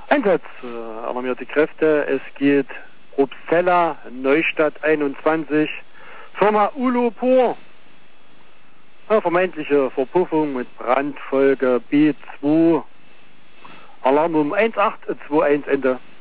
Einsatz, alarmierte Kräfte. Es geht Probstella, Neustadt 21, Firma Ulopur. Vermeintliche Verpuffung mit Brandfolge B2. Alarm um 1821 Ende.